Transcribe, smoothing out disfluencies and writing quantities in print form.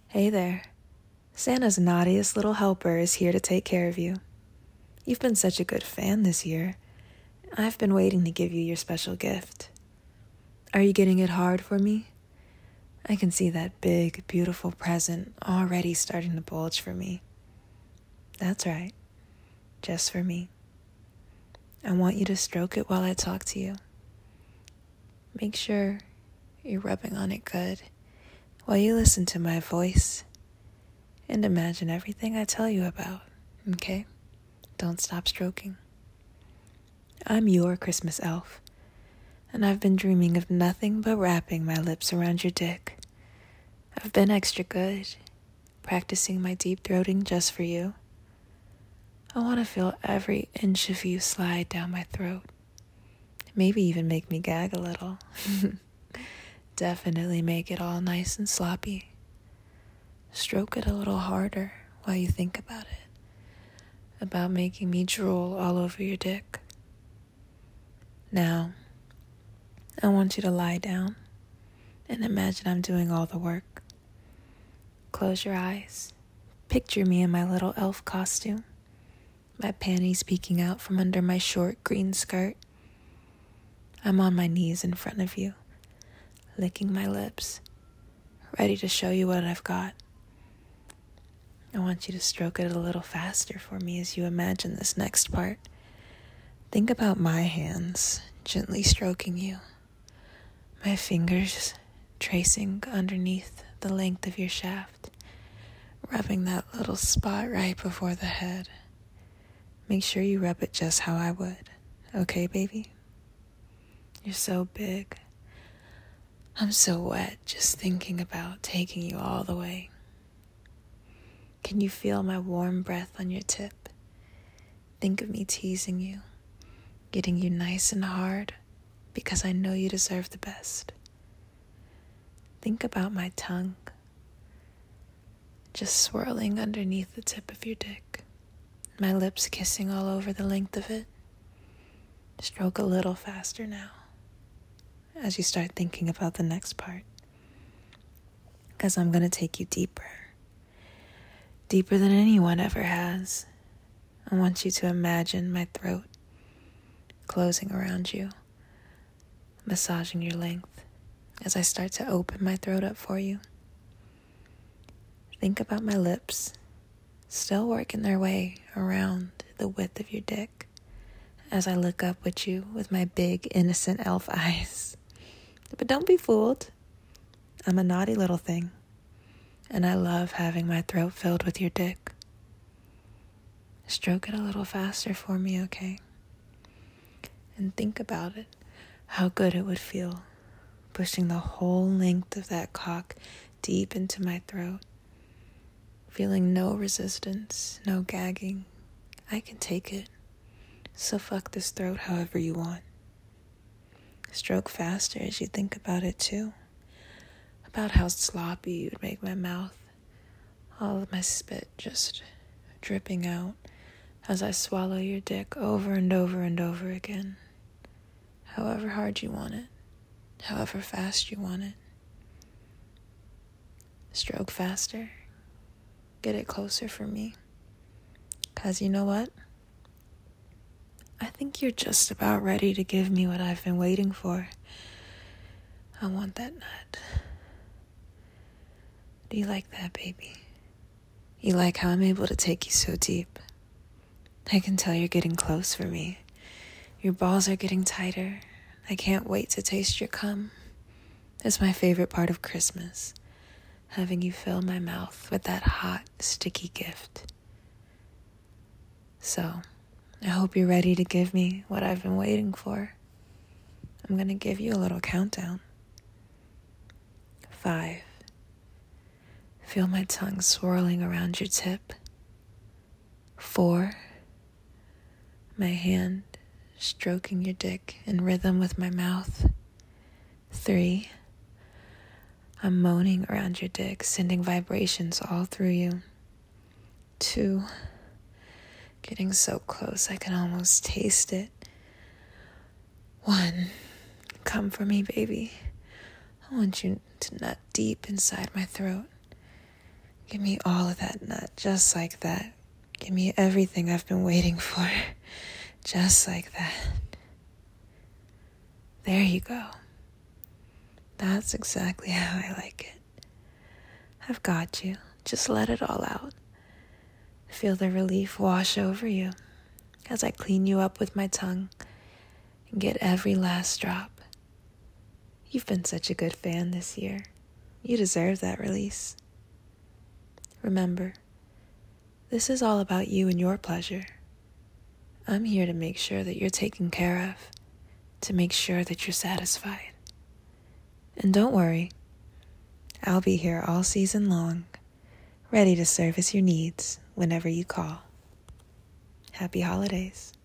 Hey there. Santa's naughtiest little helper is here to take care of you. You've been such a good fan this year. I've been waiting to give you your special gift. Are you getting it hard for me? I can see that big, beautiful present already starting to bulge for me. That's right. Just for me. I want you to stroke it while I talk to you. Make sure you're rubbing on it good while you listen to my voice and imagine everything I tell you about, okay? Don't stop stroking. I'm your Christmas elf, and I've been dreaming of nothing but wrapping my lips around your dick. I've been extra good, practicing my deep throating just for you. I want to feel every inch of you slide down my throat. Maybe even make me gag a little. Definitely make it all nice and sloppy. Stroke it a little harder while you think about it. About making me drool all over your dick. Now, I want you to lie down and imagine I'm doing all the work. Close your eyes. Picture me in my little elf costume. My panties peeking out from under my short green skirt. I'm on my knees in front of you, licking my lips, ready to show you what I've got. I want you to stroke it a little faster for me as you imagine this next part. Think about my hands gently stroking you, my fingers tracing underneath the length of your shaft, rubbing that little spot right before the head. Make sure you rub it just how I would, okay, baby? You're so big. I'm so wet just thinking about taking you all the way. Can you feel my warm breath on your tip? Think of me teasing you, getting you nice and hard, because I know you deserve the best. Think about my tongue, just swirling underneath the tip of your dick, my lips kissing all over the length of it. Stroke a little faster now, as you start thinking about the next part, because I'm going to take you deeper than anyone ever has. I want you to imagine my throat closing around you, massaging your length as I start to open my throat up for you. Think about my lips still working their way around the width of your dick as I look up at you with my big innocent elf eyes. But don't be fooled. I'm a naughty little thing, and I love having my throat filled with your dick. Stroke it a little faster for me, okay? And think about it, how good it would feel, pushing the whole length of that cock deep into my throat, feeling no resistance, no gagging. I can take it, so fuck this throat however you want. Stroke faster as you think about it too, about how sloppy you'd make my mouth, all of my spit just dripping out as I swallow your dick over and over and over again. However hard you want it, however fast you want it. Stroke faster. Get it closer for me. 'Cause you know what? I think you're just about ready to give me what I've been waiting for. I want that nut. Do you like that, baby? You like how I'm able to take you so deep? I can tell you're getting close for me. Your balls are getting tighter. I can't wait to taste your cum. It's my favorite part of Christmas, having you fill my mouth with that hot, sticky gift. So, I hope you're ready to give me what I've been waiting for. I'm going to give you a little countdown. 5. Feel my tongue swirling around your tip. 4. My hand stroking your dick in rhythm with my mouth. 3. I'm moaning around your dick, sending vibrations all through you. 2. Getting so close I can almost taste it. 1. Come for me, baby. I want you to nut deep inside my throat. Give me all of that nut, just like that. Give me everything I've been waiting for, just like that. There you go. That's exactly how I like it. I've got you. Just let it all out. Feel the relief wash over you as I clean you up with my tongue and get every last drop. You've been such a good fan this year. You deserve that release. Remember, this is all about you and your pleasure. I'm here to make sure that you're taken care of, to make sure that you're satisfied. And don't worry, I'll be here all season long, ready to service your needs whenever you call. Happy holidays.